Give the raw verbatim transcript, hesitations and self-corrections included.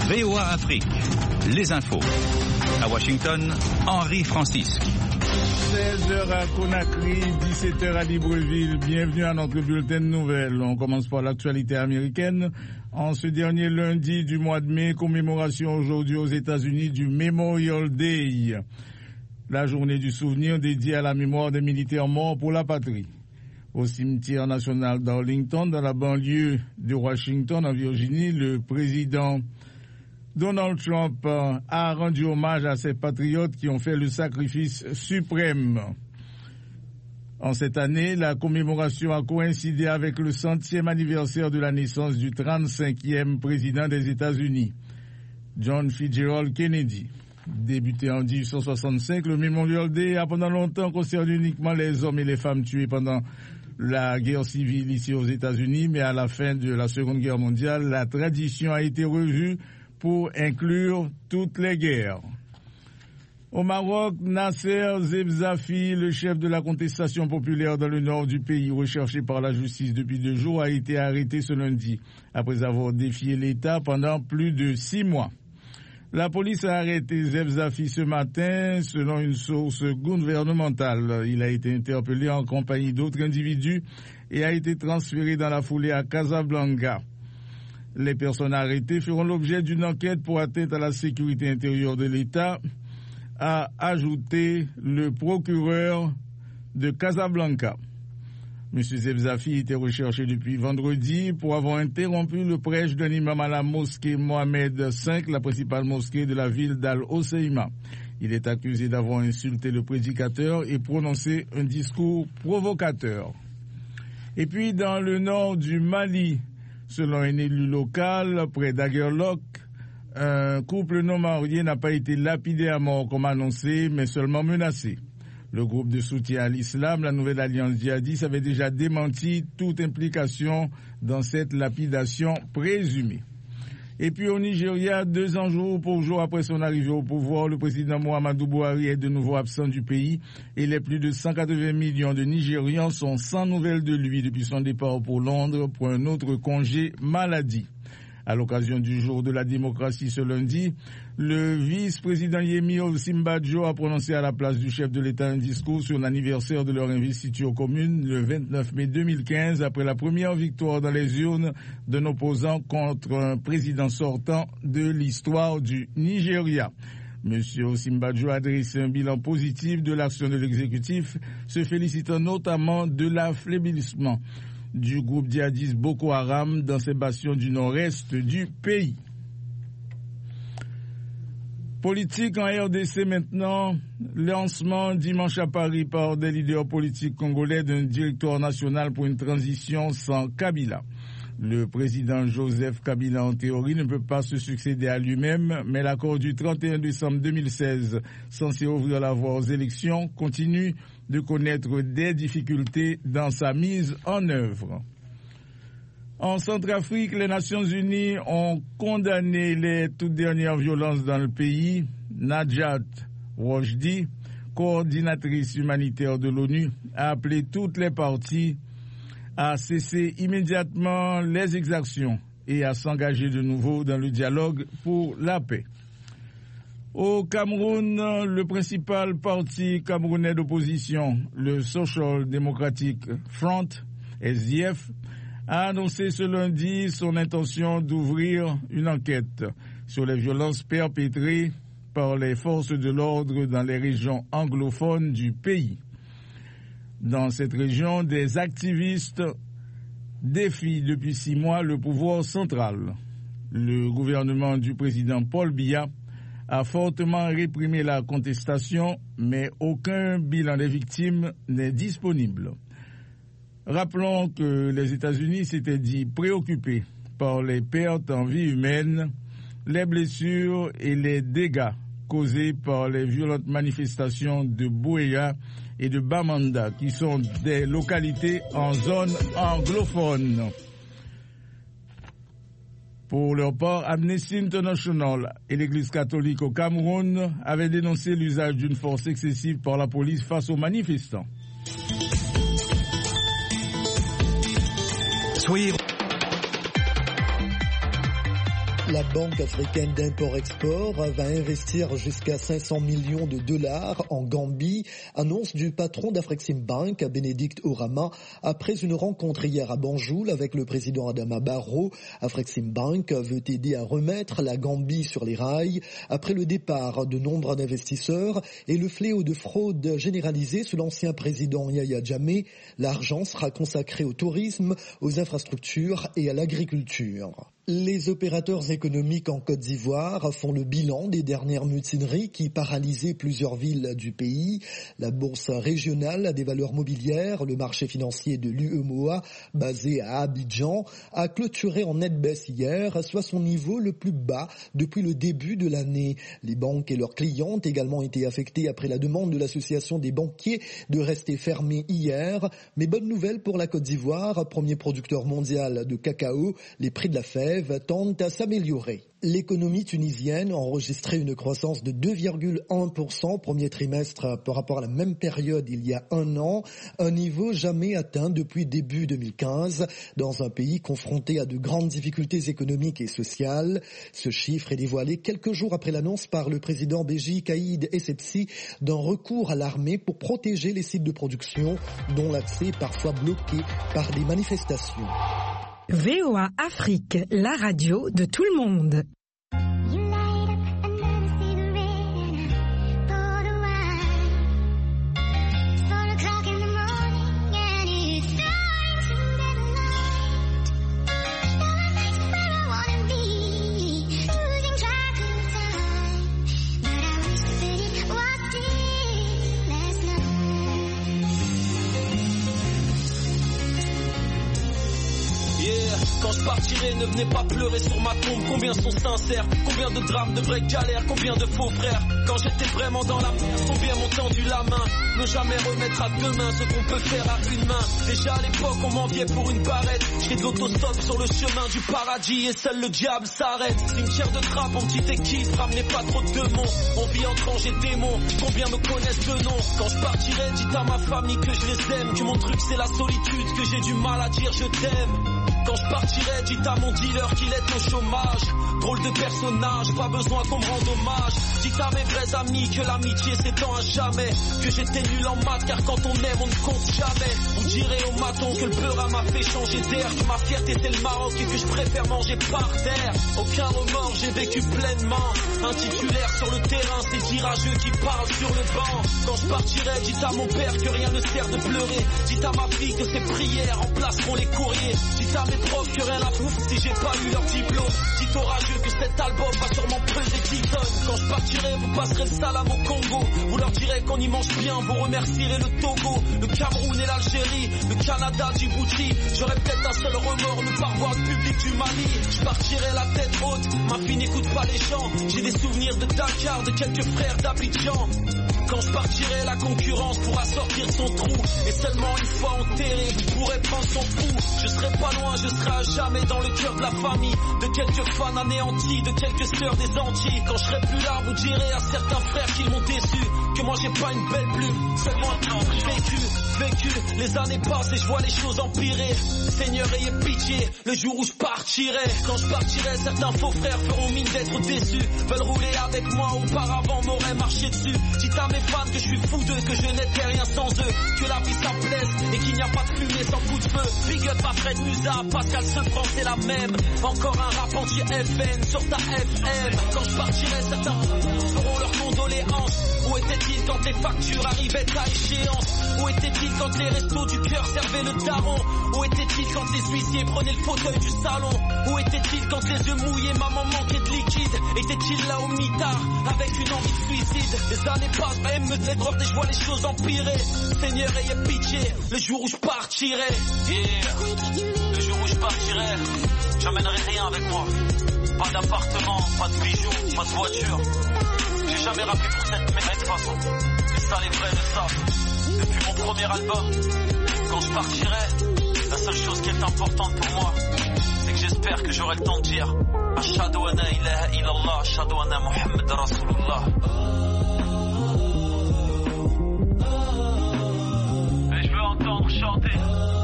V O A Afrique, les infos. À Washington, Henri Francisque. seize heures à Conakry, dix-sept heures à Libreville. Bienvenue à notre bulletin de nouvelles. On commence par l'actualité américaine. En ce dernier lundi du mois de mai, commémoration aujourd'hui aux États-Unis du Memorial Day, la journée du souvenir dédiée à la mémoire des militaires morts pour la patrie. Au cimetière national d'Arlington, dans la banlieue de Washington, en Virginie, le président Donald Trump a rendu hommage à ces patriotes qui ont fait le sacrifice suprême. En cette année, la commémoration a coïncidé avec le centième anniversaire de la naissance du trente-cinquième président des États-Unis, John Fitzgerald Kennedy. Débuté en dix-huit cent soixante-cinq, le Memorial Day a pendant longtemps concerné uniquement les hommes et les femmes tués pendant la guerre civile ici aux États-Unis, mais à la fin de la Seconde Guerre mondiale, la tradition a été revue pour inclure toutes les guerres. Au Maroc, Nasser Zebzafi, le chef de la contestation populaire dans le nord du pays, recherché par la justice depuis deux jours, a été arrêté ce lundi, après avoir défié l'État pendant plus de six mois. La police a arrêté Zebzafi ce matin, selon une source gouvernementale. Il a été interpellé en compagnie d'autres individus et a été transféré dans la foulée à Casablanca. Les personnes arrêtées feront l'objet d'une enquête pour atteinte à la sécurité intérieure de l'État, a ajouté le procureur de Casablanca. M. Zebzafi était recherché depuis vendredi pour avoir interrompu le prêche d'un imam à la mosquée Mohamed cinq, la principale mosquée de la ville d'Al-Hoceima. Il est accusé d'avoir insulté le prédicateur et prononcé un discours provocateur. Et puis dans le nord du Mali, selon un élu local près d'Aguerloc, un couple non marié n'a pas été lapidé à mort comme annoncé, mais seulement menacé. Le groupe de soutien à l'islam, la Nouvelle Alliance djihadiste, avait déjà démenti toute implication dans cette lapidation présumée. Et puis au Nigeria, deux ans jour pour jour après son arrivée au pouvoir, le président Muhammadu Buhari est de nouveau absent du pays et les plus de cent quatre-vingts millions de Nigérians sont sans nouvelles de lui depuis son départ pour Londres pour un autre congé maladie. À l'occasion du jour de la démocratie ce lundi, le vice-président Yemi Osinbajo a prononcé à la place du chef de l'État un discours sur l'anniversaire de leur investiture commune le vingt-neuf mai deux mille quinze, après la première victoire dans les urnes d'un opposant contre un président sortant de l'histoire du Nigeria. Monsieur Osinbajo a dressé un bilan positif de l'action de l'exécutif, se félicitant notamment de l'affaiblissement du groupe djihadiste Boko Haram dans ses bastions du nord-est du pays. Politique en R D C maintenant, lancement dimanche à Paris par des leaders politiques congolais d'un directoire national pour une transition sans Kabila. Le président Joseph Kabila, en théorie, ne peut pas se succéder à lui-même, mais l'accord du trente et un décembre deux mille seize, censé ouvrir la voie aux élections, continue de connaître des difficultés dans sa mise en œuvre. En Centrafrique, les Nations Unies ont condamné les toutes dernières violences dans le pays. Najat Wojdi, coordinatrice humanitaire de l'ONU, a appelé toutes les parties à cesser immédiatement les exactions et à s'engager de nouveau dans le dialogue pour la paix. Au Cameroun, le principal parti camerounais d'opposition, le Social Democratic Front, S D F, a annoncé ce lundi son intention d'ouvrir une enquête sur les violences perpétrées par les forces de l'ordre dans les régions anglophones du pays. Dans cette région, des activistes défient depuis six mois le pouvoir central. Le gouvernement du président Paul Biya a fortement réprimé la contestation, mais aucun bilan des victimes n'est disponible. Rappelons que les États-Unis s'étaient dit préoccupés par les pertes en vie humaine, les blessures et les dégâts causés par les violentes manifestations de Buea et de Bamenda, qui sont des localités en zone anglophone. Pour leur part, Amnesty International et l'Église catholique au Cameroun avaient dénoncé l'usage d'une force excessive par la police face aux manifestants. Soyez La Banque africaine d'import-export va investir jusqu'à cinq cents millions de dollars en Gambie, annonce du patron d'Afreximbank, Bénédicte Orama, après une rencontre hier à Banjul avec le président Adama Barrow. Afreximbank veut aider à remettre la Gambie sur les rails après le départ de nombreux d'investisseurs et le fléau de fraude généralisée sous l'ancien président Yahya Jammeh. L'argent sera consacré au tourisme, aux infrastructures et à l'agriculture. Les opérateurs économiques en Côte d'Ivoire font le bilan des dernières mutineries qui paralysaient plusieurs villes du pays. La bourse régionale des valeurs mobilières, le marché financier de l'U E M O A, basé à Abidjan, a clôturé en nette baisse hier, soit son niveau le plus bas depuis le début de l'année. Les banques et leurs clients ont également été affectés après la demande de l'Association des banquiers de rester fermés hier. Mais bonne nouvelle pour la Côte d'Ivoire, premier producteur mondial de cacao, les prix de la fève tendent à s'améliorer. L'économie tunisienne a enregistré une croissance de deux virgule un pour cent au premier trimestre par rapport à la même période il y a un an, un niveau jamais atteint depuis début deux mille quinze, dans un pays confronté à de grandes difficultés économiques et sociales. Ce chiffre est dévoilé quelques jours après l'annonce par le président Béji Caïd Essebsi d'un recours à l'armée pour protéger les sites de production dont l'accès est parfois bloqué par des manifestations. V O A Afrique, la radio de tout le monde. Quand je partirai, ne venez pas pleurer sur ma tombe. Combien sont sincères, combien de drames, de vraies galères, combien de faux frères. Quand j'étais vraiment dans la merde, combien m'ont tendu la main. Ne jamais remettre à deux mains ce qu'on peut faire à une main. Déjà à l'époque on m'enviait pour une barrette. J'ai de l'autostop sur le chemin du paradis et seul le diable s'arrête. Cimetière de trappe en petite équipe, ramenez pas trop de démons. On vit entre anges et démons, combien me connaissent de nom. Quand je partirai, dites à ma famille que je les aime, que mon truc c'est la solitude, que j'ai du mal à dire je t'aime. Quand je partirai, dites à mon dealer qu'il est au chômage. Drôle de personnage, pas besoin qu'on me rende hommage. Dites à mes vrais amis que l'amitié s'étend à jamais. Que j'étais nul en maths car quand on aime on ne compte jamais. Vous direz au maton que le beurre m'a fait changer d'air. Que ma fierté c'est le Maroc et que je préfère manger par terre. Aucun remords, j'ai vécu pleinement. Un titulaire sur le terrain, c'est tirageux qui parle sur le banc. Quand je partirai, dites à mon père que rien ne sert de pleurer. Dites à ma fille que ses prières remplaceront les courriers. Dites à mes profs que rien à foutre si j'ai pas eu leur diplôme. Dites aux rageux que cet album va sûrement peser dix tonnes. Quand je partirai, vous passerez le salam au Congo. Vous leur direz qu'on y mange bien, vous remercierez le Togo, le Cameroun et l'Algérie, le Canada, Djibouti. J'aurais peut-être un seul remords, ne pas revoir le public du Mali. Je partirai la tête haute, ma fille n'écoute pas les gens. J'ai des souvenirs de Dakar, de quelques frères d'Abidjan. Quand je partirai, la concurrence pourra sortir son trou. Et seulement une fois enterré, vous pourrez prendre son pouls. Je serai pas loin, je serai à jamais dans le cœur de la famille. De quelques fans anéantis, de quelques sœurs des Antilles. Quand je serai plus là, vous direz à certains frères qu'ils m'ont déçu. Que moi j'ai pas une belle plume, seulement un temps vécu. Vécu, les années passent et je vois les choses empirer. Seigneur, ayez pitié, le jour où je partirai. Quand je partirai, certains faux frères feront mine d'être déçus. Veulent rouler avec moi, auparavant m'auraient marché dessus. Dites à mes fans que je suis fou d'eux, que je n'étais rien sans eux. Que la vie ça plaise et qu'il n'y a pas de fumée sans coup de feu. Big up à Fred Musa, Pascal Sefranc c'est la même. Encore un rap anti-F N sur ta F M. Quand je partirai, certains feront leurs condoléances. Où était-il quand les factures arrivaient à échéance? Où était-il quand les restos du cœur servaient le daron? Où était-il quand les huissiers prenaient le fauteuil du salon? Où était-il quand les yeux mouillés, maman manquait de liquide? Était-il là au mitard avec une envie de suicide? Les années passent, même me déborde et je vois les choses empirer. Seigneur, ayez pitié, le jour où je partirai. Yeah. Le jour où je partirai, j'emmènerai rien avec moi. Pas d'appartement, pas de bijoux, pas de voiture. J'ai jamais rappelé pour cette merde de toute façon. Et ça les vrais le savent. Depuis mon premier album, quand je partirai, la seule chose qui est importante pour moi, c'est que j'espère que j'aurai le temps de dire Ashhadu an la ilaha illallah, Ashhadu anna Muhammad Rasulullah. Et je veux entendre chanter